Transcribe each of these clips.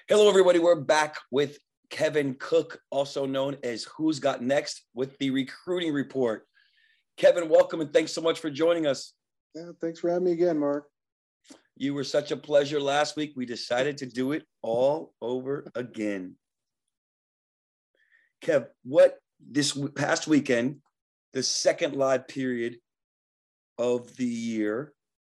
Hello, everybody. We're back with Kevin Cook, also known as Who's Got Next, with the recruiting report. Kevin, welcome, and thanks so much for joining us. Yeah, thanks for having me again, Mark. You were such a pleasure last week. We decided to do it all over again. Kev, what this past weekend, the second live period of the year,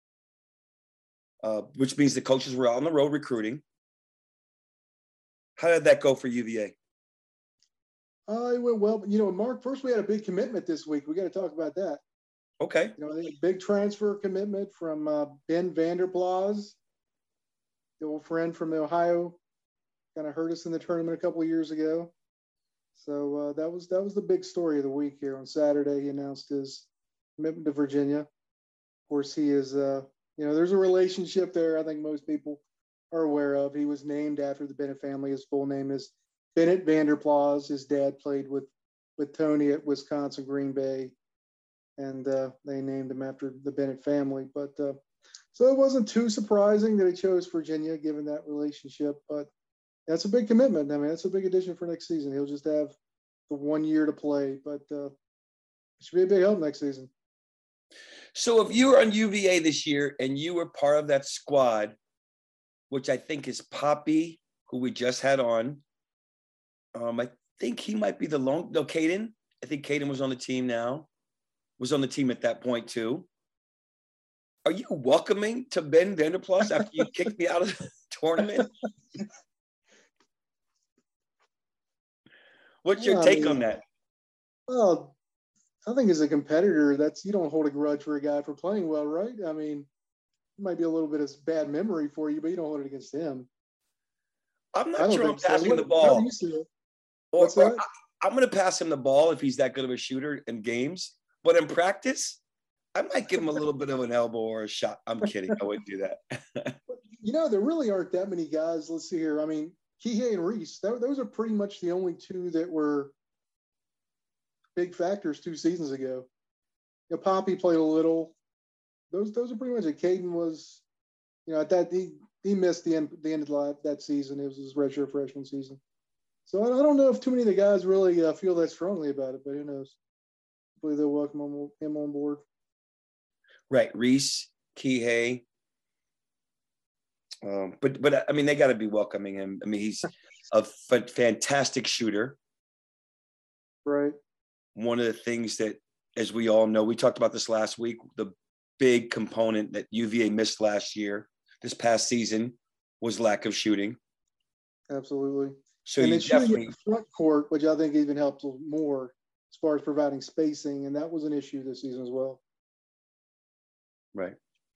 which means the coaches were out on the road recruiting. How did that go for UVA? It went well. Mark, first we had a big commitment this week. We got to talk about that. Okay. A big transfer commitment from Ben Vanderplas, the old friend from Ohio, kind of hurt us in the tournament a couple of years ago. So that was the big story of the week here. On Saturday, he announced his commitment to Virginia. Of course, he is, there's a relationship there I think most people are aware of. He was named after the Bennett family. His full name is Bennett Vanderplas. His dad played with Tony at Wisconsin Green Bay, and they named him after the Bennett family. But so it wasn't too surprising that he chose Virginia, given that relationship. But that's a big commitment. I mean, that's a big addition for next season. He'll just have the 1 year to play, but it should be a big help next season. So if you were on UVA this year and you were part of that squad, which I think is Poppy, who we just had on, I think he might be Caden. I think Caden was on the team now, was on the team at that point too. Are you welcoming to Ben Vanderplas after you kicked me out of the tournament? What's your take on that? Well, I think as a competitor, you don't hold a grudge for a guy for playing well, right? I mean, it might be a little bit of bad memory for you, but you don't hold it against him. I'm not sure I'm passing the ball. How do you see it? I'm going to pass him the ball if he's that good of a shooter in games. But in practice, I might give him a little bit of an elbow or a shot. I'm kidding. I wouldn't do that. There really aren't that many guys. Let's see here. I mean, Kihei and Reese, those are pretty much the only two that were big factors 2 seasons ago. Poppy played a little. Those are pretty much it. Caden was, at that he missed the end of that season. It was his redshirt freshman season. So I don't know if too many of the guys really feel that strongly about it, but who knows? Hopefully they'll welcome him on board. Right, Reese, Kihei. But I mean, they got to be welcoming him. I mean, he's a fantastic shooter. Right. One of the things that, as we all know, we talked about this last week, the big component that UVA missed this past season, was lack of shooting. Absolutely. So and you definitely in the front court, which I think even helped more as far as providing spacing, and that was an issue this season as well. Right.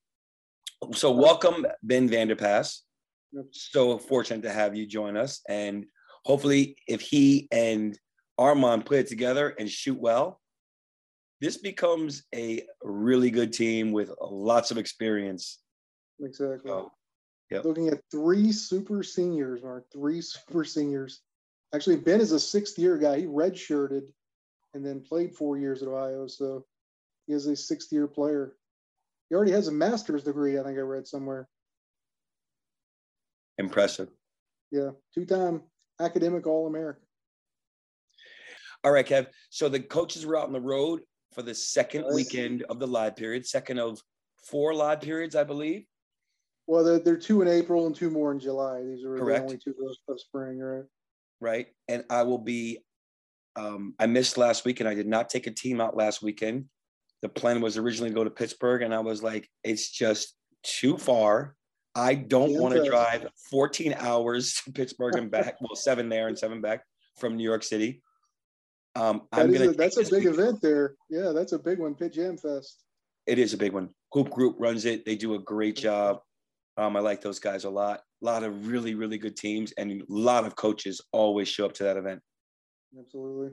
So welcome, Ben Vanderplas. Yep. So fortunate to have you join us, and hopefully, if he and Armand put it together and shoot well, this becomes a really good team with lots of experience. Exactly. Yep. Looking at 3 super seniors, Mark. 3 super seniors. Actually, Ben is a 6th-year guy. He redshirted and then played 4 years at Ohio, so he is a 6th-year player. He already has a master's degree, I think I read somewhere. Impressive. Yeah, 2-time academic All-American. All right, Kev. So the coaches were out on the road for the second weekend of the live period, second of 4 live periods, I believe. Well, there are 2 in April and 2 more in July. These are Correct. The only 2 of spring, right? Right. And I will be I missed last week, and I did not take a team out last weekend. The plan was originally to go to Pittsburgh, and I was like, it's just too far. I don't want to drive 14 hours to Pittsburgh and back. Well, 7 there and 7 back from New York City. That's a big event there. Yeah, that's a big one, Pit Jam Fest. It is a big one. Hoop Group runs it. They do a great job. I like those guys a lot. A lot of really, really good teams, and a lot of coaches always show up to that event. Absolutely.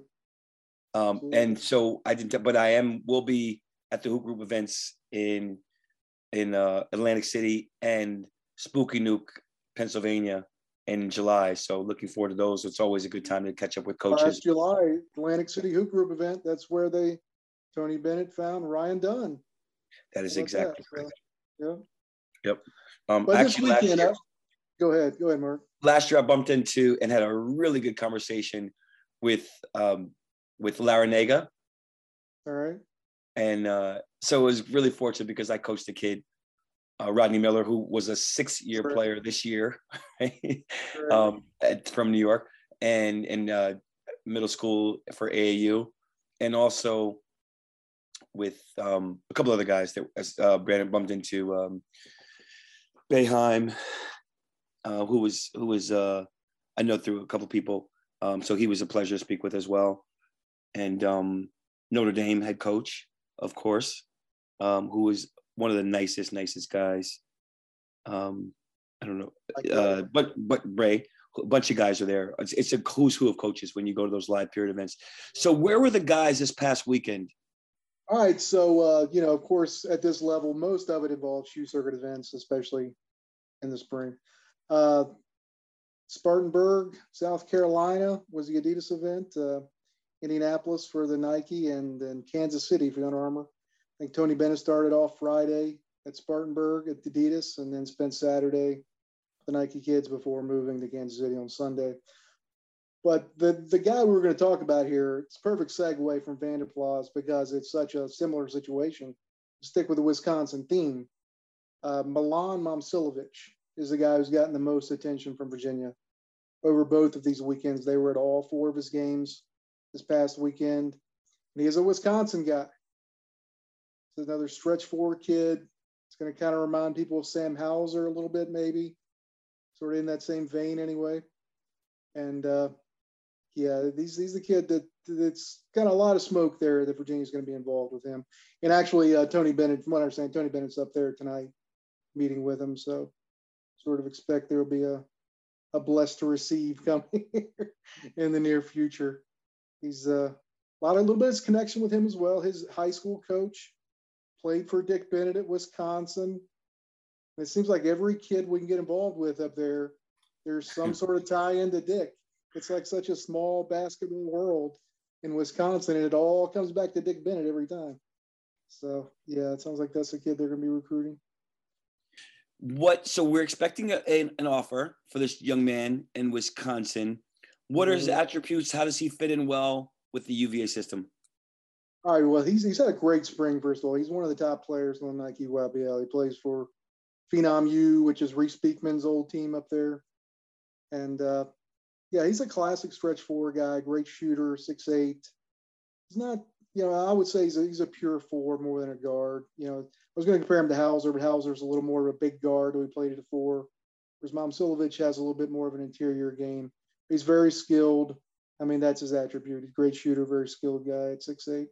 And so I didn't, but will be at the Hoop Group events in Atlantic City and Spooky Nuke, Pennsylvania in July. So looking forward to those. It's always a good time to catch up with coaches. Last July, Atlantic City Hoop Group event. That's where Tony Bennett found Ryan Dunn. That is exactly correct. Yeah. Yep. But actually, this weekend, go ahead, Mark. last year I bumped into and had a really good conversation with Larinaga. All right. And so it was really fortunate because I coached a kid, Rodney Miller, who was a 6-year player this year, right? From New York, and in middle school for AAU, and also with a couple other guys that Brandon bumped into, Boeheim, who was I know through a couple people, so he was a pleasure to speak with as well, and Notre Dame head coach, of course, who was one of the nicest guys. I don't know, but Ray, a bunch of guys are there. It's a who's who of coaches when you go to those live period events. So where were the guys this past weekend? All right, so you know, of course, at this level, most of it involves shoe circuit events, especially in the spring. Spartanburg, South Carolina was the Adidas event. Indianapolis for the Nike, and then Kansas City for the Under Armour. I think Tony Bennett started off Friday at Spartanburg at Adidas, and then spent Saturday with the Nike kids before moving to Kansas City on Sunday. But the guy we were going to talk about here, it's a perfect segue from Vanderplas because it's such a similar situation. Stick with the Wisconsin theme. Milan Momcilovic is the guy who's gotten the most attention from Virginia over both of these weekends. They were at all 4 of his games this past weekend. And he is a Wisconsin guy. It's another stretch 4 kid. It's going to kind of remind people of Sam Hauser a little bit, maybe. Sort of in that same vein anyway. And yeah, he's the kid that's got a lot of smoke there that Virginia's going to be involved with him. And actually, Tony Bennett, from what I understand, Tony Bennett's up there tonight meeting with him. So sort of expect there will be a blessed to receive coming in the near future. He's a little bit of connection with him as well. His high school coach played for Dick Bennett at Wisconsin. And it seems like every kid we can get involved with up there, there's some sort of tie into Dick. It's like such a small basketball world in Wisconsin, and it all comes back to Dick Bennett every time. So, yeah, it sounds like that's a kid they're going to be recruiting. So we're expecting an offer for this young man in Wisconsin. What are his attributes? How does he fit in well with the UVA system? All right, well, he's had a great spring, first of all. He's one of the top players on the Nike YBL. He plays for Phenom U, which is Reese Beekman's old team up there. And, yeah, he's a classic stretch 4 guy, great shooter, 6'8". He's not, you know, I would say he's a pure 4 more than a guard. You know, I was going to compare him to Hauser, but Hauser's a little more of a big guard who played at a 4. Whereas Momcilovic has a little bit more of an interior game. He's very skilled. I mean, that's his attribute. He's a great shooter, very skilled guy at 6'8".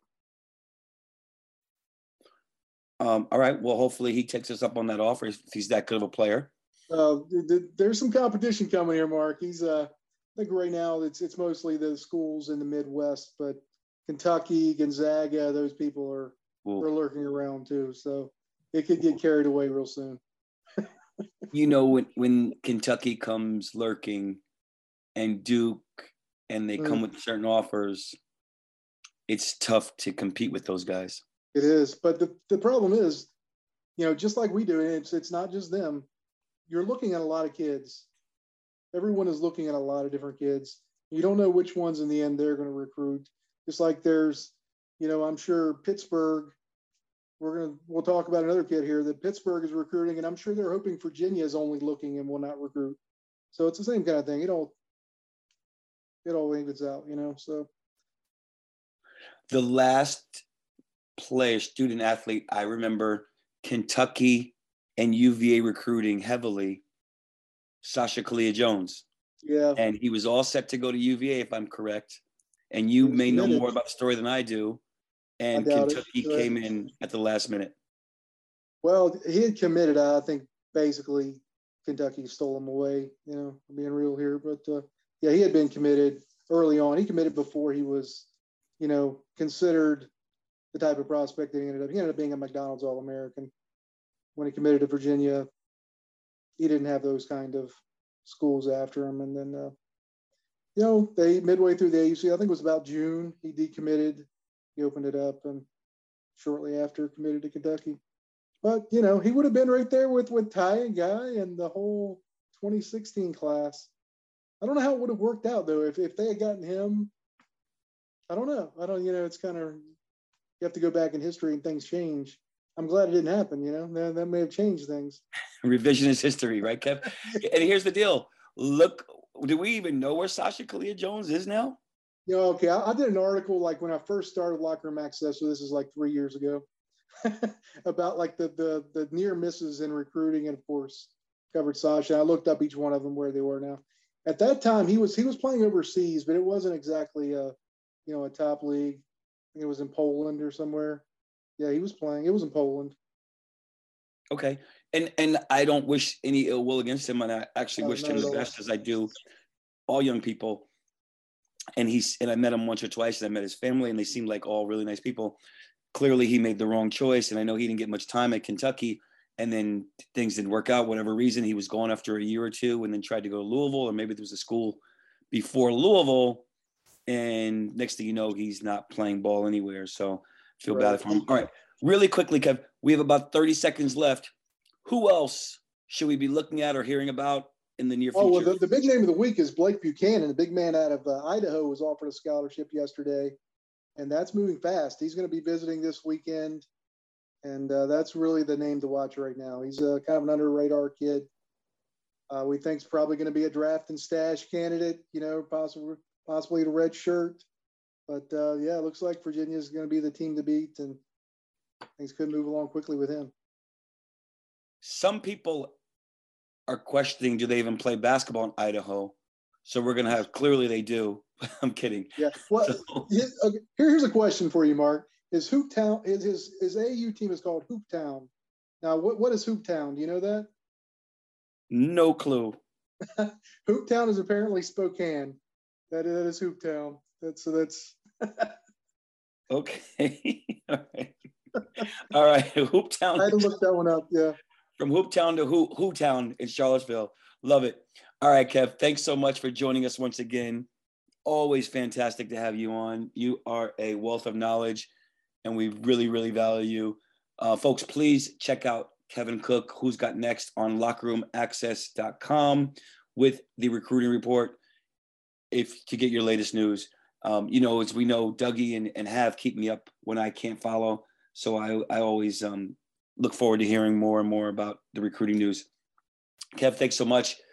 All right. Well, hopefully he takes us up on that offer if he's that good of a player. There's some competition coming here, Mark. He's I think right now it's mostly the schools in the Midwest, but Kentucky, Gonzaga, those people are lurking around too. So it could get carried away real soon. You know, when Kentucky comes lurking and Duke and they come with certain offers, it's tough to compete with those guys. It is. But the problem is, you know, just like we do, and it's not just them, you're looking at a lot of kids. Everyone is looking at a lot of different kids. You don't know which ones in the end they're going to recruit. Just like there's, you know, I'm sure Pittsburgh, we'll talk about another kid here that Pittsburgh is recruiting, and I'm sure they're hoping Virginia is only looking and will not recruit. So it's the same kind of thing. It all evens out, you know. So the last player, student athlete, I remember Kentucky and UVA recruiting heavily, Sasha Kalia Jones. Yeah. And he was all set to go to UVA, if I'm correct. And you may know more about the story than I do. And Kentucky came in at the last minute. Well, he had committed. I think basically Kentucky stole him away, you know, being real here. But yeah, he had been committed early on. He committed before he was, you know, considered the type of prospect that he ended up. He ended up being a McDonald's All-American. When he committed to Virginia, he didn't have those kind of schools after him. And then, you know, midway through the AUC, I think it was about June, he decommitted. He opened it up and shortly after committed to Kentucky. But, you know, he would have been right there with Ty and Guy and the whole 2016 class I don't know how it would have worked out though. If they had gotten him, I don't know. It's kind of, you have to go back in history and things change. I'm glad it didn't happen. That may have changed things. Revisionist history, right, Kev? And here's the deal. Look, do we even know where Sasha Kalia Jones is now? Okay. I did an article like when I first started Locker Room Access, so this is like 3 years ago, about like the near misses in recruiting, and of course covered Sasha. I looked up each one of them where they were now. At that time, he was playing overseas, but it wasn't exactly a top league. I think it was in Poland or somewhere. Yeah, he was playing. It was in Poland. Okay. And I don't wish any ill will against him, and I actually wish him the best, as I do all young people. And I met him once or twice, and I met his family, and they seemed like all really nice people. Clearly he made the wrong choice, and I know he didn't get much time at Kentucky, and then things didn't work out, whatever reason. He was gone after a year or two, and then tried to go to Louisville, or maybe there was a school before Louisville, and next thing you know, he's not playing ball anywhere. So I feel bad for him. All right, really quickly, Kev, we have about 30 seconds left. Who else should we be looking at or hearing about in the near future? Oh, well, the big name of the week is Blake Buchanan. The big man out of Idaho was offered a scholarship yesterday, and that's moving fast. He's going to be visiting this weekend, and that's really the name to watch right now. He's kind of an under-radar kid. We think he's probably going to be a draft and stash candidate, possibly the red shirt. But, yeah, it looks like Virginia is going to be the team to beat, and things could move along quickly with him. Some people are questioning, do they even play basketball in Idaho? So we're going to have, clearly they do. I'm kidding. Yeah. Well, here's a question for you, Mark. His AAU team is called Hooptown. Now, what is Hooptown? Do you know that? No clue. Hooptown is apparently Spokane. That is Hooptown. That's okay. All right. Hooptown. I had to look that one up. Yeah. From Hooptown to Hooptown in Charlottesville. Love it. All right, Kev. Thanks so much for joining us once again. Always fantastic to have you on. You are a wealth of knowledge, and we really, really value you. Folks, please check out Kevin Cook, Who's Got Next, on lockerroomaccess.com with the recruiting report to get your latest news. As we know, Dougie and Hav keep me up when I can't follow. So I always look forward to hearing more and more about the recruiting news. Kev, thanks so much.